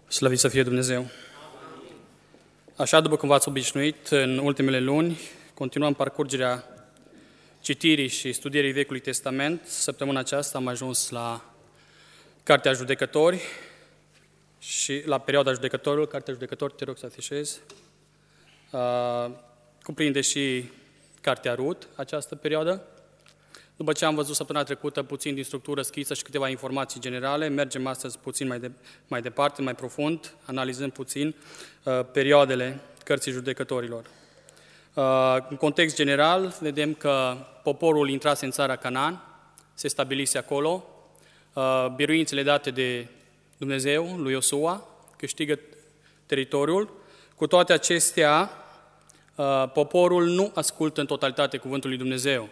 Slăvit să fie Dumnezeu! Așa, după cum v-ați obișnuit, în ultimele luni, continuăm parcurgerea citirii și studierii Vechiului Testament. Săptămâna aceasta am ajuns la Cartea Judecători și la perioada Judecătorilor. Cartea Judecători, te rog să afișezi. Cuprinde și Cartea Rut, această perioadă. După ce am văzut săptămâna trecută puțin din structură scrisă și câteva informații generale, mergem astăzi puțin mai departe, mai profund, analizând puțin perioadele Cărții Judecătorilor. În context general, vedem că poporul intrase în țara Canaan, se stabilise acolo, biruințele date de Dumnezeu, lui Iosua, câștigă teritoriul. Cu toate acestea, poporul nu ascultă în totalitate cuvântul lui Dumnezeu.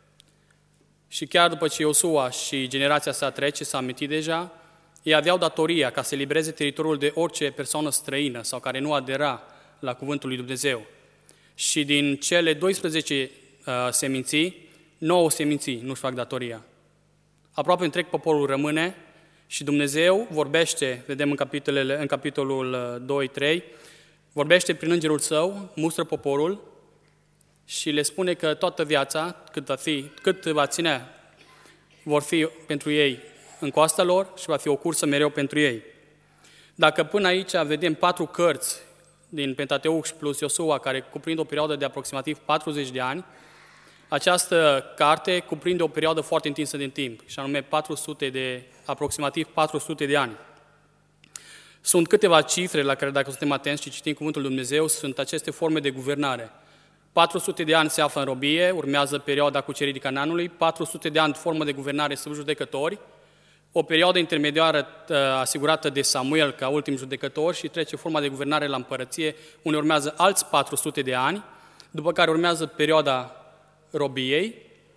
Și chiar după ce Iosua și generația sa trece, s-a amintit deja, ei aveau datoria ca să elibereze teritoriul de orice persoană străină sau care nu adera la cuvântul lui Dumnezeu. Și din cele 12 seminții, 9 seminții nu-și fac datoria. Aproape întreg poporul rămâne și Dumnezeu vorbește, vedem în capitolul 2-3, vorbește prin îngerul său, mustră poporul și le spune că toată viața, cât va ține, vor fi pentru ei în coasta lor și va fi o cursă mereu pentru ei. Dacă până aici vedem 4 cărți din Pentateuc și plus Iosua, care cuprind o perioadă de aproximativ 40 de ani, această carte cuprinde o perioadă foarte întinsă din timp, și anume aproximativ 400 de ani. Sunt câteva cifre la care, dacă suntem atenți și citim Cuvântul lui Dumnezeu, sunt aceste forme de guvernare. 400 de ani se află în robie, urmează perioada cuceririi Canaanului, 400 de ani formă de guvernare sub judecători, o perioadă intermediară asigurată de Samuel ca ultim judecător și trece forma de guvernare la împărăție, unde urmează alți 400 de ani, după care urmează perioada robiei,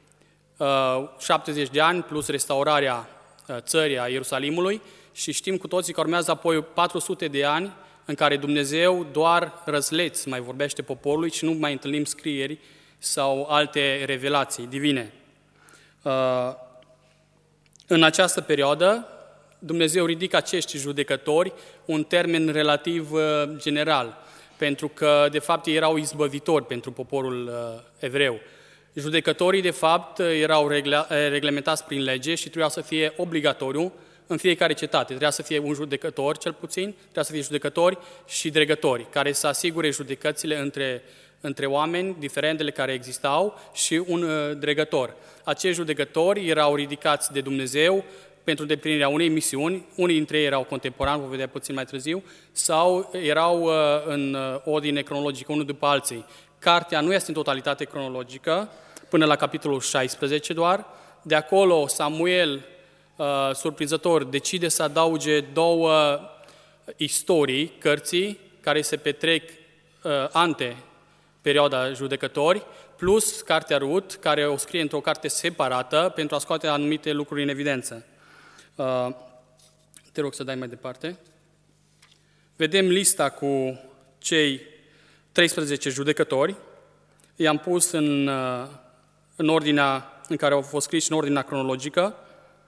70 de ani plus restaurarea țării a Ierusalimului și știm cu toții că urmează apoi 400 de ani în care Dumnezeu doar răzleț mai vorbește poporului și nu mai întâlnim scrieri sau alte revelații divine. În această perioadă, Dumnezeu ridică acești judecători, un termen relativ general, pentru că, de fapt, ei erau izbăvitori pentru poporul evreu. Judecătorii, de fapt, erau reglementați prin lege și trebuia să fie obligatoriu în fiecare cetate. Trebuia să fie un judecător, cel puțin, trebuia să fie judecători și dregători, care să asigure judecățile între oameni, diferendele care existau, și un dregător. Acești judecători erau ridicați de Dumnezeu pentru îndeplinirea unei misiuni, unii dintre ei erau contemporani, vom vedea puțin mai târziu, sau erau în ordine cronologică, unul după alții. Cartea nu este în totalitate cronologică, până la capitolul 16 doar. De acolo Samuel, surprinzător, decide să adauge 2 istorii cărții care se petrec ante perioada judecători, plus Cartea Rut, care o scrie într-o carte separată pentru a scoate anumite lucruri în evidență. Te rog să dai mai departe. Vedem lista cu cei 13 judecători. I-am pus în ordinea în care au fost scriși, în ordinea cronologică.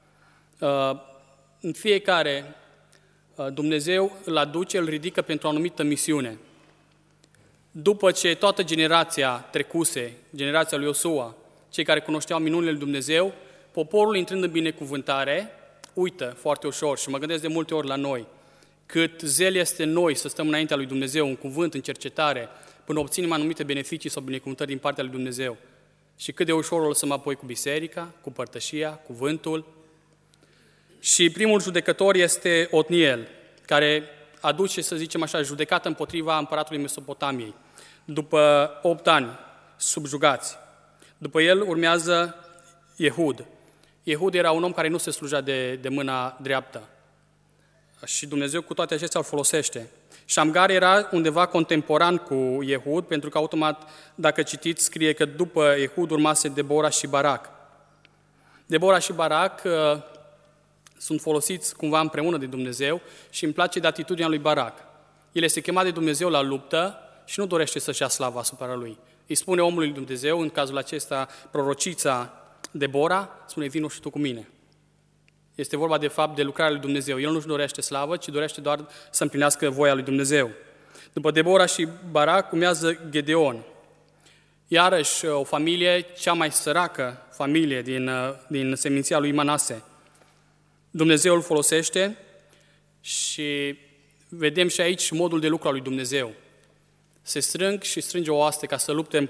În fiecare Dumnezeu îl aduce, îl ridică pentru o anumită misiune. După ce toată generația trecuse, generația lui Iosua, cei care cunoșteau minunile lui Dumnezeu, poporul, intrând în binecuvântare, uită foarte ușor, și mă gândesc de multe ori la noi, cât zel este noi să stăm înaintea lui Dumnezeu, în cuvânt, în cercetare, până obținem anumite beneficii sau binecuvântări din partea lui Dumnezeu. Și cât de ușor o lăsăm apoi cu biserica, cu părtășia, cuvântul. Și primul judecător este Otniel, care aduce, să zicem așa, judecată împotriva împăratului Mesopotamiei, după 8 ani subjugați. După el urmează Ehud. Ehud era un om care nu se slujea de mâna dreaptă. Și Dumnezeu cu toate acestea îl folosește. Șamgar era undeva contemporan cu Ehud, pentru că automat, dacă citiți, scrie că după Ehud urmase Debora și Barac. Debora și Barac sunt folosiți cumva împreună de Dumnezeu și îmi place de atitudinea lui Barac. El este chemat de Dumnezeu la luptă și nu dorește să-și ia slava asupra lui. Îi spune omului lui Dumnezeu, în cazul acesta prorocița Debora, spune: vino și tu cu mine. Este vorba de fapt de lucrarea lui Dumnezeu. El nu-și dorește slavă, ci dorește doar să împlinească voia lui Dumnezeu. După Debora și Barak urmează Gedeon. Iarăși o familie, cea mai săracă familie din seminția lui Manase. Dumnezeu îl folosește și vedem și aici modul de lucru al lui Dumnezeu. Se strânge o oaste ca să lupte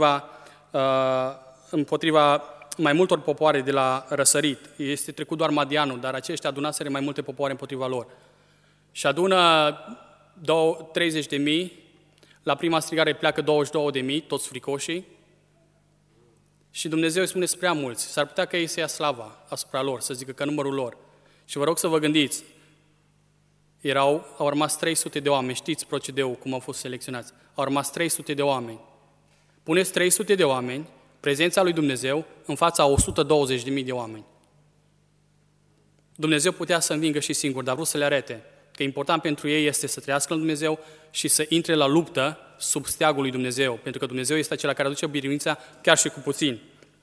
împotriva mai multor popoare de la răsărit. Este trecut doar Madianul, dar aceștia adunaseră mai multe popoare împotriva lor. Și adună 30.000, la prima strigare pleacă 22.000, toți fricoșii, și Dumnezeu îi spune spre mulți, s-ar putea că ei să ia slava asupra lor, să zică că numărul lor. Și vă rog să vă gândiți, au rămas 300 de oameni, știți procedeul cum au fost selecționați, au rămas 300 de oameni. Puneți 300 de oameni, prezența lui Dumnezeu, în fața 120.000 de oameni. Dumnezeu putea să învingă și singur, dar vrut să le arate că important pentru ei este să trăiască în Dumnezeu și să intre la luptă sub steagul lui Dumnezeu, pentru că Dumnezeu este acela care aduce biruința chiar și cu puțin.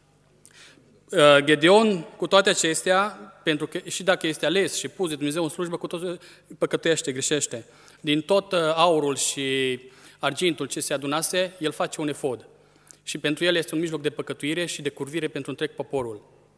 Gedeon, cu toate acestea, pentru că și dacă este ales și pus de Dumnezeu în slujbă, cu tot păcătuiește, greșește. Din tot aurul și argintul ce se adunase, el face un efod. Și pentru el este un mijloc de păcătuire și de curvire pentru întreg poporul.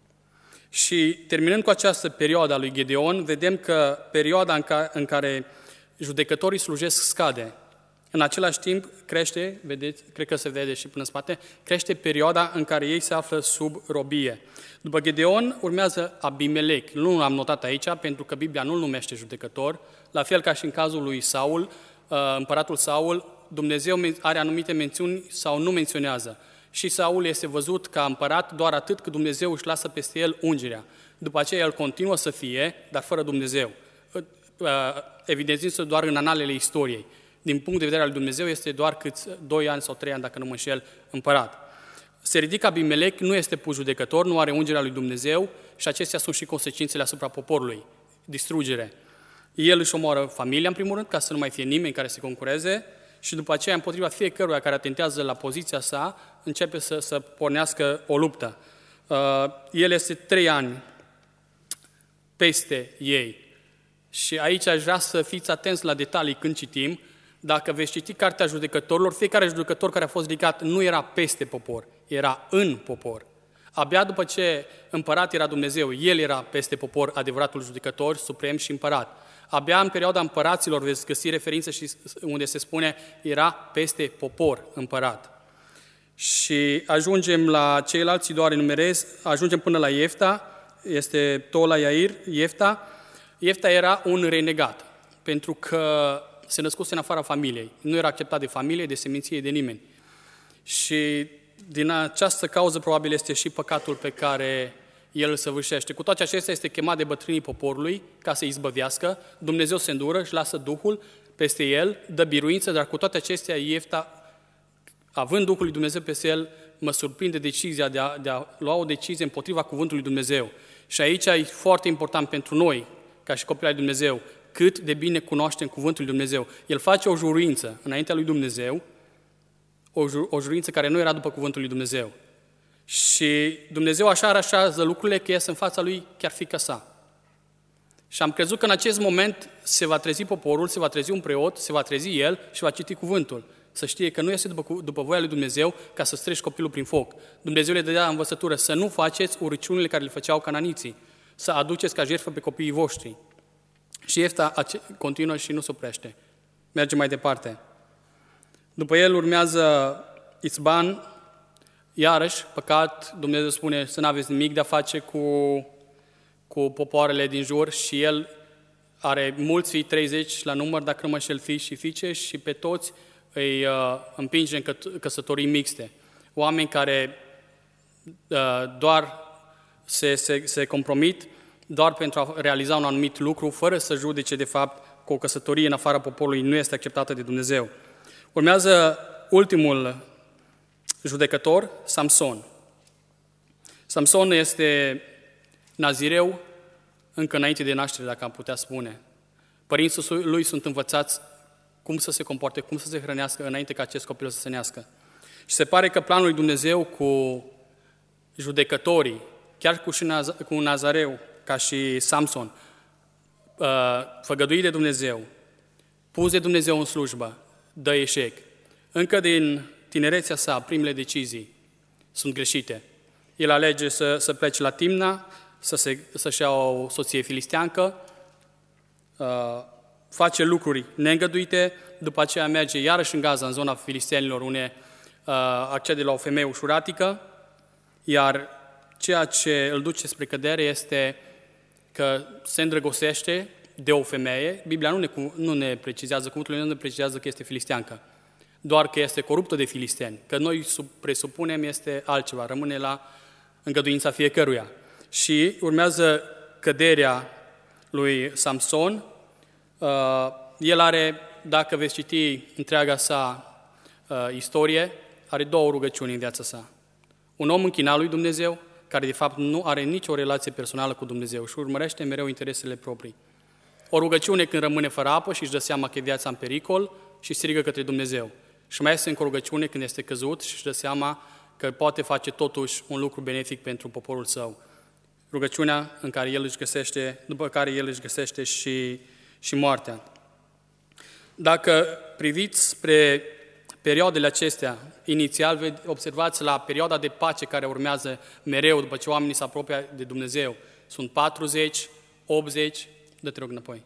Și terminând cu această perioadă a lui Gedeon, vedem că perioada în care judecătorii slujesc scade. În același timp crește, vedeți, cred că se vede și până în spate, crește perioada în care ei se află sub robie. După Gedeon urmează Abimelec. Nu l-am notat aici pentru că Biblia nu-l numește judecător, la fel ca și în cazul lui Saul, împăratul Saul, Dumnezeu are anumite mențiuni sau nu menționează. Și Saul este văzut ca împărat doar atât cât Dumnezeu își lasă peste el ungerea. După aceea el continuă să fie, dar fără Dumnezeu, evidențiindu-se doar în analele istoriei. Din punct de vedere al lui Dumnezeu este doar câți 2 ani sau 3 ani, dacă nu mă înșel, împărat. Se ridică Abimelec, nu este pus judecător, nu are ungerea lui Dumnezeu și acestea sunt și consecințele asupra poporului. Distrugere. El își omoară familia, în primul rând, ca să nu mai fie nimeni care se concureze, și după aceea, împotriva fiecăruia care atentează la poziția sa, începe să pornească o luptă. El este 3 ani peste ei. Și aici aș vrea să fiți atenți la detalii când citim. Dacă veți citi Cartea Judecătorilor, fiecare judecător care a fost ridicat nu era peste popor, era în popor. Abia după ce împărat era Dumnezeu, el era peste popor, adevăratul judecător, suprem și împărat. Abia în perioada împăraților veți găsi referințe și unde se spune era peste popor împărat. Și ajungem la ceilalți, doar enumerez, ajungem până la Iefta, este Tola Iair, Iefta. Iefta era un renegat, pentru că se născuse în afara familiei. Nu era acceptat de familie, de seminție, de nimeni. Și din această cauză probabil este și păcatul pe care el îl săvârșește. Cu toate acestea este chemat de bătrânii poporului ca să-i izbăvească. Dumnezeu se îndură, își lasă Duhul peste el, dă biruință, dar cu toate acestea Iefta, având Duhul lui Dumnezeu peste el, mă surprinde decizia de a lua o decizie împotriva cuvântului Dumnezeu. Și aici e foarte important pentru noi, ca și copii ai Dumnezeu, cât de bine cunoaștem cuvântul lui Dumnezeu. El face o juruință înaintea lui Dumnezeu, o juruință care nu era după cuvântul lui Dumnezeu. Și Dumnezeu așa arașează lucrurile că ies în fața lui chiar fiica sa. Și am crezut că în acest moment se va trezi poporul, se va trezi un preot, se va trezi el și va citi cuvântul. Să știe că nu este după voia lui Dumnezeu ca să streci copilul prin foc. Dumnezeu le dădea învățătură să nu faceți urăciunile care le făceau cananiții, să aduceți ca jertfă pe copiii voștri. Și Iefta continuă și nu se oprește. Merge mai departe. După el urmează Itzban, iarăși, păcat, Dumnezeu spune să nu aveți nimic de a face cu popoarele din jur și el are mulți fii, 30 la număr, dacă nu mă înșel, fii și fiice, și pe toți îi împinge în căsătorii mixte. Oameni care doar se compromit doar pentru a realiza un anumit lucru, fără să judece de fapt că o căsătorie în afara poporului nu este acceptată de Dumnezeu. Urmează ultimul judecător, Samson. Samson este nazireu încă înainte de naștere, dacă am putea spune. Părinții lui sunt învățați cum să se comporte, cum să se hrănească înainte ca acest copil să se nească. Și se pare că planul lui Dumnezeu cu judecătorii, chiar cu un nazareu, ca și Samson, făgăduit de Dumnezeu, pus de Dumnezeu în slujbă, dă eșec. Încă din tinerețea sa, primele decizii sunt greșite. El alege să plece la Timna, să-și ia o soție filisteancă, face lucruri neîngăduite, după aceea merge iarăși în Gaza, în zona filistenilor, unde accede la o femeie ușuratică, iar ceea ce îl duce spre cădere este că se îndrăgostește de o femeie. Biblia nu ne precizează, cuvântul nu ne precizează că este filisteancă, doar că este coruptă de filisteni, că noi presupunem este altceva, rămâne la îngăduința fiecăruia. Și urmează căderea lui Samson. El are, dacă veți citi întreaga sa istorie, are două rugăciuni în viața sa. Un om închinat lui Dumnezeu, care de fapt nu are nicio relație personală cu Dumnezeu și urmărește mereu interesele proprii. O rugăciune când rămâne fără apă și își dă seama că e viața în pericol și strigă către Dumnezeu. Și mai este încă o rugăciune când este căzut și își dă seama că poate face totuși un lucru benefic pentru poporul său. Rugăciunea în care el își găsește, după care el își găsește și moartea. Dacă priviți spre perioadele acestea, inițial observați la perioada de pace care urmează mereu după ce oamenii se apropie de Dumnezeu. Sunt 40, 80, dă-te rog înapoi.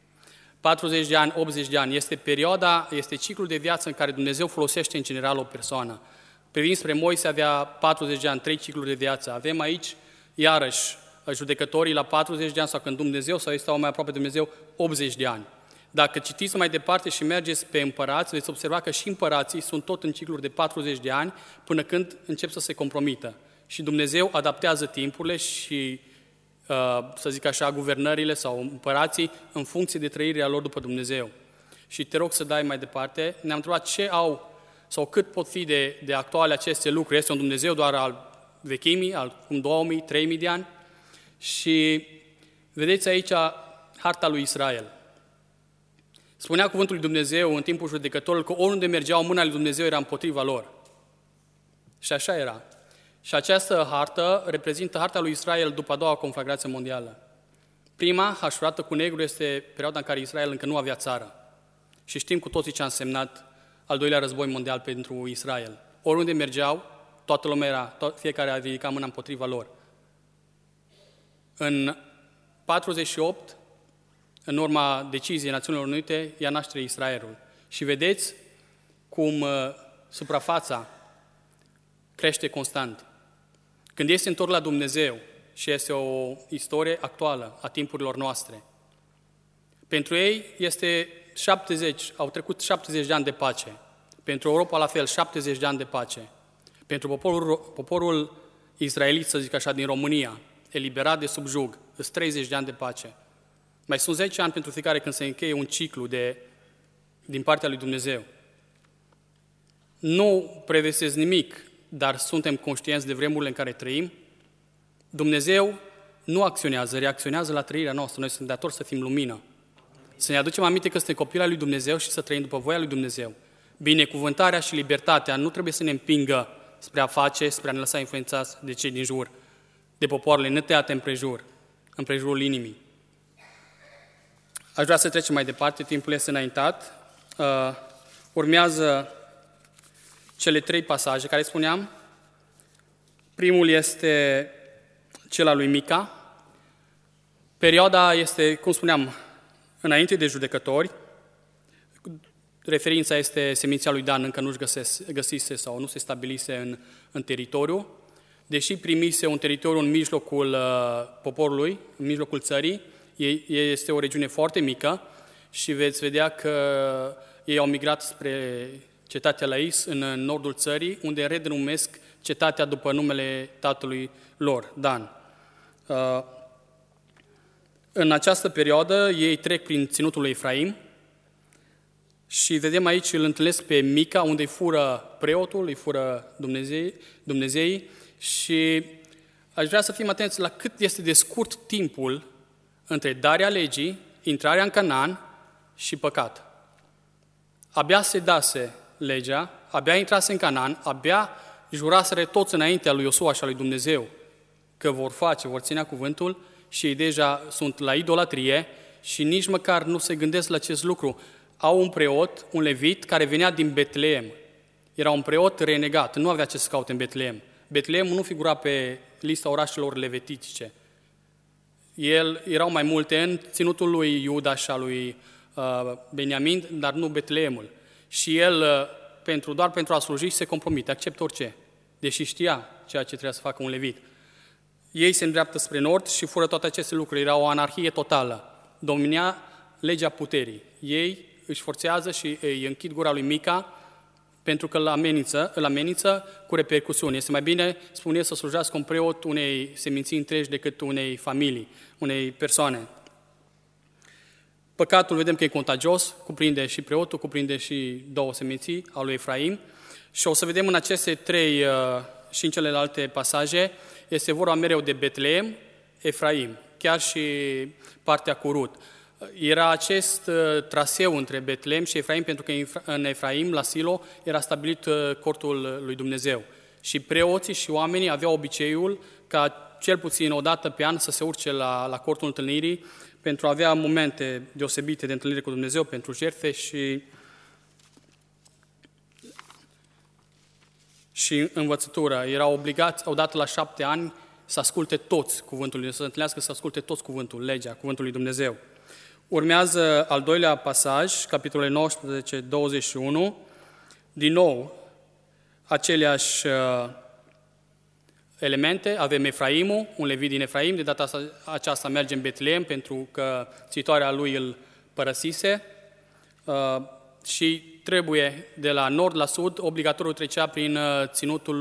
40 de ani, 80 de ani. Este ciclul de viață în care Dumnezeu folosește în general o persoană. Privind spre Moise avea 40 de ani, 3 cicluri de viață. Avem aici, iarăși, judecătorii la 40 de ani sau când Dumnezeu sau ei stau mai aproape de Dumnezeu, 80 de ani. Dacă citiți mai departe și mergeți pe împărați, veți observa că și împărații sunt tot în cicluri de 40 de ani până când încep să se compromită. Și Dumnezeu adaptează timpurile și, să zic așa, guvernările sau împărații în funcție de trăirea lor după Dumnezeu. Și te rog să dai mai departe. Ne-am întrebat ce au sau cât pot fi de actuale aceste lucruri. Este un Dumnezeu doar al vechimii, al cum 2000, 3000 de ani. Și vedeți aici harta lui Israel. Spunea cuvântul lui Dumnezeu în timpul judecătorului că oriunde mergeau, mâna lui Dumnezeu era împotriva lor. Și așa era. Și această hartă reprezintă harta lui Israel după a doua conflagrație mondială. Prima, hașurată cu negru, este perioada în care Israel încă nu avea țară. Și știm cu toții ce a însemnat al doilea război mondial pentru Israel. Oriunde mergeau, toată lumea fiecare a ridicat mâna împotriva lor. În 48, în urma deciziei Națiunilor Unite, ia naștere Israelul. Și vedeți cum suprafața crește constant. Când este întors la Dumnezeu, și este o istorie actuală a timpurilor noastre, pentru ei au trecut 70 de ani de pace. Pentru Europa, la fel, 70 de ani de pace. Pentru poporul israelit, să zic așa, din România, eliberat de subjug, sunt 30 de ani de pace. Mai sunt 10 ani pentru fiecare când se încheie un ciclu din partea lui Dumnezeu. Nu prevesesc nimic, dar suntem conștienți de vremurile în care trăim. Dumnezeu nu acționează, reacționează la trăirea noastră. Noi suntem datori să fim lumină. Să ne aducem aminte că suntem copii al lui Dumnezeu și să trăim după voia lui Dumnezeu. Binecuvântarea și libertatea nu trebuie să ne împingă spre a face, spre a ne lăsa influențați de cei din jur, de popoarele netăiate împrejurul inimii. Aș vrea să trecem mai departe, timpul este înaintat. Urmează cele 3 pasaje care spuneam. Primul este cel al lui Mica. Perioada este, cum spuneam, înainte de judecători. Referința este seminția lui Dan, încă nu-și găsise sau nu se stabilise în teritoriu. Deși primise un teritoriu în mijlocul poporului, în mijlocul țării, este o regiune foarte mică și veți vedea că ei au migrat spre cetatea Lais, în nordul țării, unde redenumesc cetatea după numele tatălui lor, Dan. În această perioadă ei trec prin ținutul lui Efraim și vedem aici, îl întâlnesc pe Mica, unde îi fură preotul, îi fură Dumnezeii și aș vrea să fim atenți la cât este de scurt timpul între darea legii, intrarea în Canaan și păcat. Abia se dase legea, abia intrase în Canaan, abia juraseră toți înaintea lui Iosua și a lui Dumnezeu că vor ținea cuvântul și ei deja sunt la idolatrie și nici măcar nu se gândesc la acest lucru. Au un preot, un levit, care venea din Betleem. Era un preot renegat, nu avea ce să caute în Betleem. Betleemul nu figura pe lista orașelor levitice. Erau mai multe în ținutul lui Iuda și al lui Beniamin, dar nu Betleemul. Și el, doar pentru a sluji, se compromite, acceptă orice, deși știa ceea ce trebuia să facă un levit. Ei se îndreaptă spre nord și fură toate aceste lucruri. Era o anarhie totală. Domina legea puterii. Ei își forțează și îi închid gura lui Mica pentru că îl amenință cu repercusiuni. Este mai bine, spune, să slujească un preot unei seminții întregi decât unei familii, unei persoane. Păcatul, vedem că e contagios, cuprinde și preotul, cuprinde și două seminții al lui Efraim. Și o să vedem în aceste trei și în celelalte pasaje, este vorba mereu de Betleem, Efraim, chiar și partea cu Rut. Era acest traseu între Betleem și Efraim, pentru că în Efraim, la Silo, era stabilit cortul lui Dumnezeu. Și preoții și oamenii aveau obiceiul ca cel puțin o dată pe an să se urce la cortul întâlnirii pentru a avea momente deosebite de întâlnire cu Dumnezeu, pentru jertfe și învățătură. Erau obligați, odată la 7 ani, să asculte toți cuvântul, să întâlnească, să asculte toți cuvântul, legea, cuvântul lui Dumnezeu. Urmează al doilea pasaj, capitolele 19, 21, din nou aceleași elemente. Avem Efraimul, un levit din Efraim, de data aceasta merge în Betleem pentru că țitoarea lui îl părăsise și trebuie de la nord la sud, obligatoriu trecea prin ținutul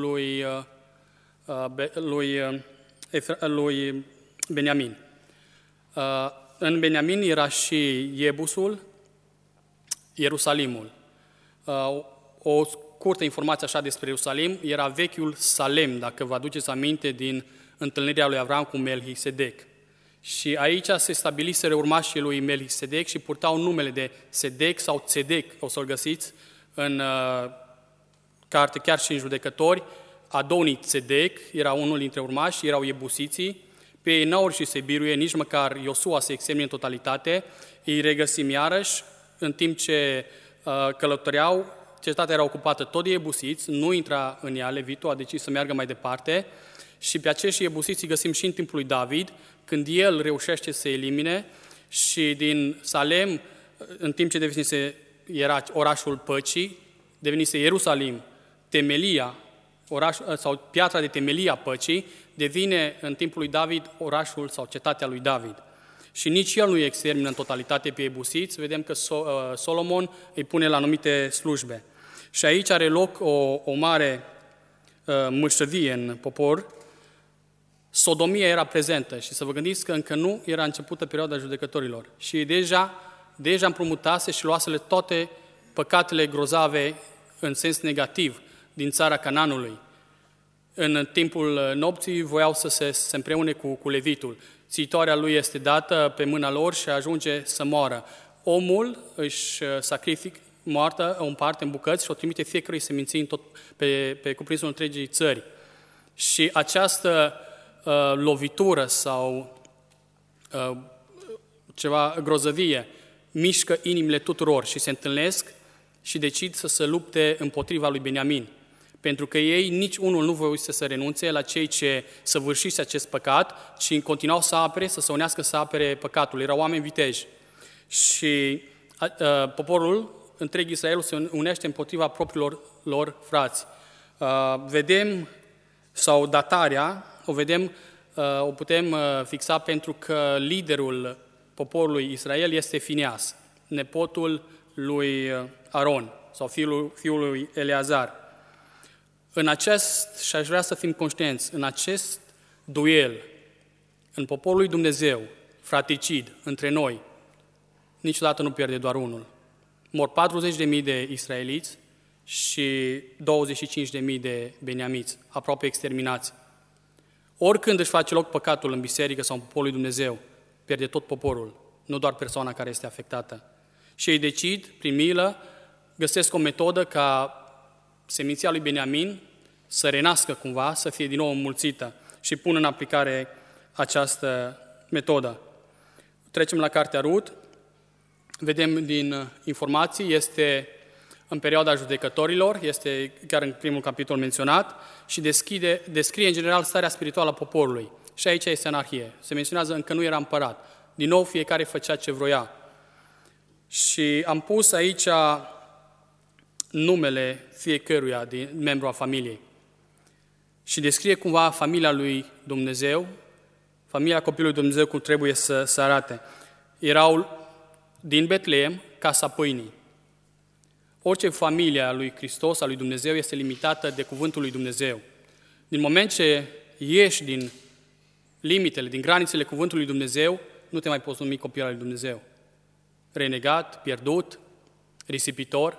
lui Beniamin. În Beniamin era și Iebusul, Ierusalimul. O scurtă informație așa despre Ierusalim, era vechiul Salem, dacă vă aduceți aminte din întâlnirea lui Avram cu Melchisedec. Și aici se stabiliseră urmașii lui Melchisedec și purtau numele de Sedec sau Tzedec, o să-l găsiți în carte, chiar și în Judecători. Adonii Tzedec era unul dintre urmași, erau iebusiții. Pe ei n-au reușit să-i biruie, nici măcar Iosua să-i extermine în totalitate. Îi regăsim iarăși, în timp ce călătoreau, cetatea era ocupată tot de iebusiți, nu intra în ea, Levitul a decis să meargă mai departe. Și pe acești iebusiți îi găsim și în timpul lui David, când el reușește să elimine și din Salem, în timp ce devenise, era orașul păcii, devenise Ierusalim, temelia, sau piatra de temelie a păcii, devine în timpul lui David orașul sau cetatea lui David. Și nici el nu îi extermină în totalitate pe iebusiți, vedem că Solomon îi pune la anumite slujbe. Și aici are loc o mare mâșăvie în popor. Sodomia era prezentă și să vă gândiți că încă nu era începută perioada judecătorilor. Și deja împrumutase și luasele toate păcatele grozave în sens negativ din țara Canaanului. În timpul nopții voiau să se împreune cu levitul. Țitoarea lui este dată pe mâna lor și ajunge să moară. Omul își sacrifică moartea, o împarte în bucăți și o trimite fiecărui seminții pe cuprinsul întregii țări. Și această lovitură sau ceva grozăvie mișcă inimile tuturor și se întâlnesc și decid să se lupte împotriva lui Beniamin. Pentru că ei, nici unul nu voiuse să renunțe la cei ce săvârșise acest păcat, ci continuau să apere, să se unească să apere păcatul. Erau oameni viteji. Și poporul, întreg Israelul, se unește împotriva propriilor lor frați. Vedem, sau datarea, o putem fixa pentru că liderul poporului Israel este Fineas, nepotul lui Aron, sau fiul lui Eleazar. Și aș vrea să fim conștienți, în acest duel, în poporul lui Dumnezeu, fratricid, între noi, niciodată nu pierde doar unul. Mor 40.000 de israeliți și 25.000 de beniamiți, aproape exterminați. Oricând își face loc păcatul în biserică sau în poporul lui Dumnezeu, pierde tot poporul, nu doar persoana care este afectată. Și ei decid, prin milă, găsesc o metodă ca seminția lui Beniamin să renască cumva, să fie din nou înmulțită și pun în aplicare această metodă. Trecem la cartea Rut. Vedem din informații, este în perioada judecătorilor, este chiar în primul capitol menționat, și descrie în general starea spirituală a poporului. Și aici este anarhie. Se menționează încă nu era împărat. Din nou, fiecare făcea ce vroia. Și am pus aici numele fiecăruia din membru a familiei. Și descrie cumva familia lui Dumnezeu, familia copilului Dumnezeu cum trebuie să arate. Erau din Betleem, casa pâinii. Orice familie a lui Hristos, a lui Dumnezeu, este limitată de cuvântul lui Dumnezeu. Din moment ce ieși din limitele, din granițele cuvântului lui Dumnezeu, nu te mai poți numi copil al lui Dumnezeu. Renegat, pierdut, risipitor.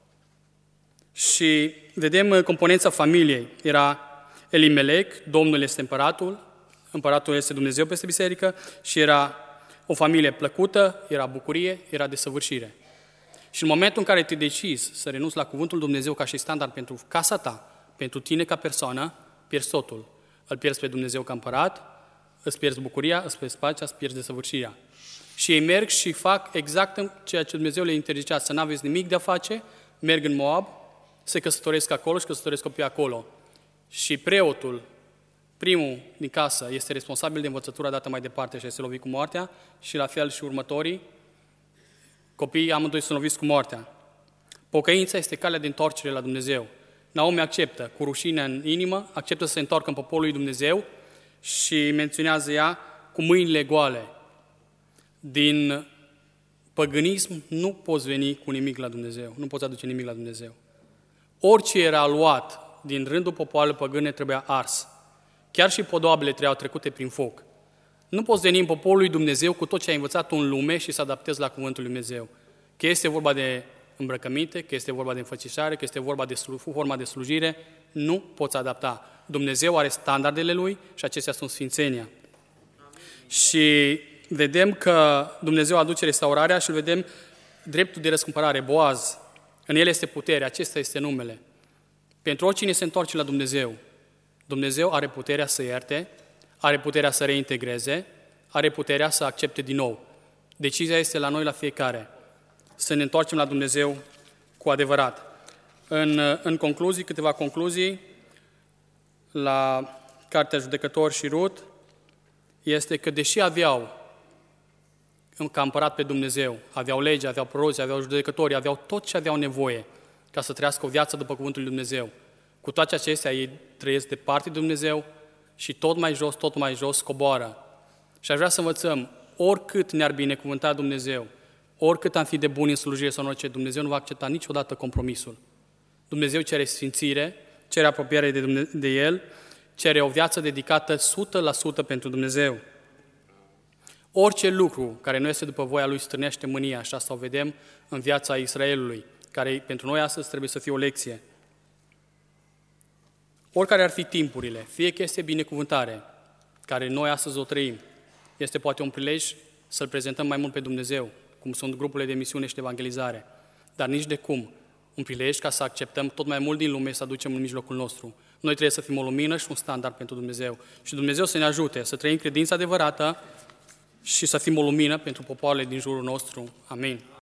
Și vedem componența familiei. Era Elimelec, Domnul este împăratul este Dumnezeu peste biserică, și era o familie plăcută, era bucurie, era desăvârșire. Și în momentul în care te decizi să renunți la cuvântul Dumnezeu ca și standard pentru casa ta, pentru tine ca persoană, pierzi totul. Îl pierzi pe Dumnezeu ca împărat, îți pierzi bucuria, îți pierzi pacea, îți pierzi desăvârșirea. Și ei merg și fac exact ceea ce Dumnezeu le interzicea, să n-aveți nimic de a face, merg în Moab, se căsătoresc acolo și căsătoresc copii acolo. Și preotul, primul din casă, este responsabil de învățătura dată mai departe și este lovit cu moartea, și la fel și următorii, copiii amândoi sunt loviți cu moartea. Pocăința este calea de întoarcere la Dumnezeu. Naomi acceptă, cu rușine în inimă, acceptă să se întoarcă în poporul lui Dumnezeu și menționează ea cu mâinile goale. Din păgânism nu poți veni cu nimic la Dumnezeu, nu poți aduce nimic la Dumnezeu. Orice era luat din rândul popoarelor păgâne trebuia ars. Chiar și podoabele trebuiau trecute prin foc. Nu poți veni în poporul lui Dumnezeu cu tot ce ai învățat în lume și să adaptezi la cuvântul lui Dumnezeu. Că este vorba de îmbrăcăminte, că este vorba de înfățișare, că este vorba de forma de slujire, nu poți adapta. Dumnezeu are standardele Lui și acestea sunt sfințenia. Și vedem că Dumnezeu aduce restaurarea și îl vedem dreptul de răscumpărare, Boaz. În el este putere, acesta este numele. Pentru oricine se întoarce la Dumnezeu, Dumnezeu are puterea să ierte, are puterea să reintegreze, are puterea să accepte din nou. Decizia este la noi, la fiecare, să ne întoarcem la Dumnezeu cu adevărat. În concluzii, câteva concluzii, la Cartea Judecători și Rut, este că deși aveau ca împărat pe Dumnezeu, aveau lege, aveau proroci, aveau judecători, aveau tot ce aveau nevoie ca să trăiască o viață după cuvântul lui Dumnezeu. Cu toate acestea, ei trăiesc departe de Dumnezeu și tot mai jos coboară. Și aș vrea să învățăm, oricât ne-ar binecuvânta Dumnezeu, oricât am fi de buni în slujire sau în orice, Dumnezeu nu va accepta niciodată compromisul. Dumnezeu cere sfințire, cere apropiere de El, cere o viață dedicată 100% pentru Dumnezeu. Orice lucru care nu este după voia Lui strânește mânia, și asta o vedem în viața Israelului, care pentru noi astăzi trebuie să fie o lecție. Oricare ar fi timpurile, fie că este binecuvântare, care noi astăzi o trăim, este poate un prilej să-L prezentăm mai mult pe Dumnezeu, cum sunt grupurile de misiune și de evangelizare, dar nici de cum un prilej ca să acceptăm tot mai mult din lume să aducem în mijlocul nostru. Noi trebuie să fim o lumină și un standard pentru Dumnezeu. Și Dumnezeu să ne ajute să trăim credința adevărată și să fim o lumină pentru popoarele din jurul nostru. Amin.